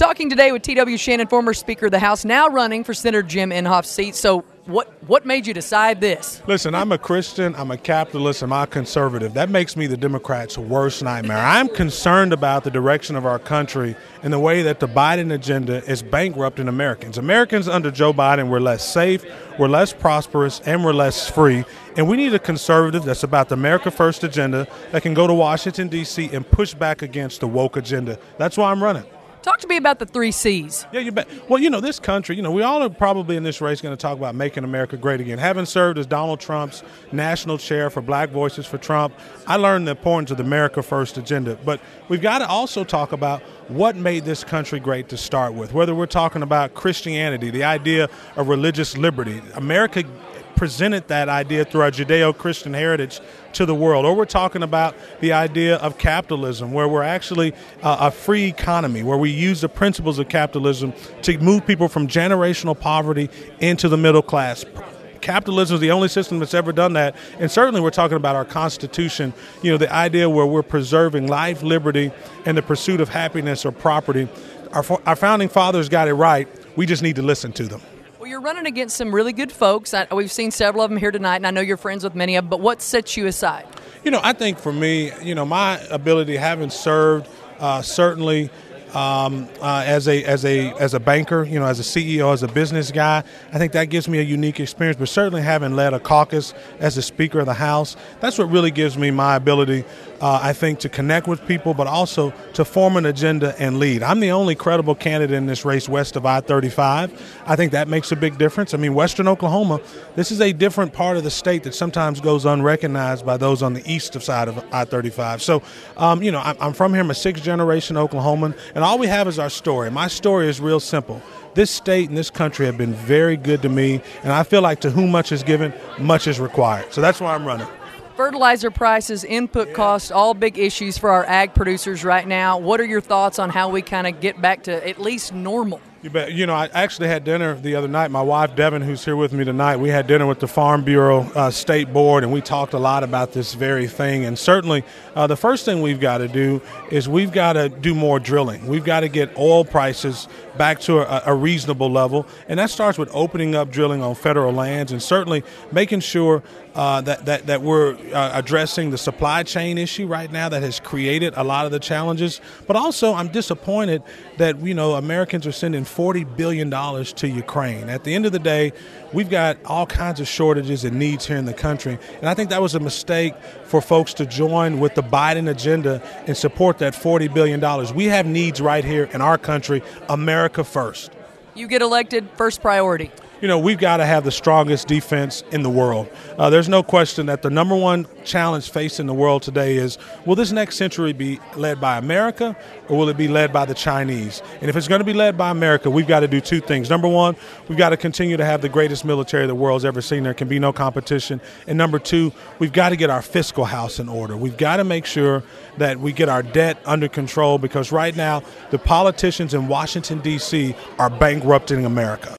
Talking today with T.W. Shannon, former Speaker of the House, now running for Senator Jim Inhofe's seat. So what made you decide this? Listen, I'm a Christian, I'm a capitalist, and I'm a conservative. That makes me the Democrats' worst nightmare. I'm concerned about the direction of our country and the way that the Biden agenda is bankrupting Americans. Americans under Joe Biden, we're less safe, we're less prosperous, and we're less free. And we need a conservative that's about the America First agenda that can go to Washington, D.C. and push back against the woke agenda. That's why I'm running. Talk to me about the 3 C's. Yeah, you bet. Well, this country, we all are probably in this race going to talk about making America great again. Having served as Donald Trump's national chair for Black Voices for Trump, I learned the importance of the America First agenda. But we've got to also talk about what made this country great to start with, whether we're talking about Christianity, the idea of religious liberty. America presented that idea through our Judeo-Christian heritage to the world. Or we're talking about the idea of capitalism, where we're actually a free economy, where we use the principles of capitalism to move people from generational poverty into the middle class. Capitalism is the only system that's ever done that. And certainly we're talking about our Constitution, the idea where we're preserving life, liberty, and the pursuit of happiness or property. Our founding fathers got it right. We just need to listen to them. Well, you're running against some really good folks. We've seen several of them here tonight, and I know you're friends with many of them, but what sets you aside? I think for me, my ability, having served certainly as a banker, as a CEO, as a business guy, I think that gives me a unique experience. But certainly having led a caucus as a Speaker of the House, that's what really gives me my ability, I think, to connect with people, but also to form an agenda and lead. I'm the only credible candidate in this race west of I-35. I think that makes a big difference. Western Oklahoma, this is a different part of the state that sometimes goes unrecognized by those on the east side of I-35. So, I'm from here. I'm a sixth-generation Oklahoman, and all we have is our story. My story is real simple. This state and this country have been very good to me, and I feel like to whom much is given, much is required. So that's why I'm running. Fertilizer prices, input costs, all big issues for our ag producers right now. What are your thoughts on how we kind of get back to at least normal? You bet. I actually had dinner the other night. My wife, Devin, who's here with me tonight, we had dinner with the Farm Bureau State Board, and we talked a lot about this very thing. And certainly the first thing we've got to do is we've got to do more drilling. We've got to get oil prices back to a reasonable level. And that starts with opening up drilling on federal lands and certainly making sure that we're addressing the supply chain issue right now that has created a lot of the challenges. But also I'm disappointed that, Americans are sending $40 billion to Ukraine. At the end of the day, we've got all kinds of shortages and needs here in the country. And I think that was a mistake for folks to join with the Biden agenda and support that $40 billion. We have needs right here in our country, America first. You get elected, first priority. We've got to have the strongest defense in the world. There's no question that the number one challenge facing the world today is, will this next century be led by America or will it be led by the Chinese? And if it's going to be led by America, we've got to do two things. Number one, we've got to continue to have the greatest military the world's ever seen. There can be no competition. And number two, we've got to get our fiscal house in order. We've got to make sure that we get our debt under control because right now the politicians in Washington, D.C. are bankrupting America.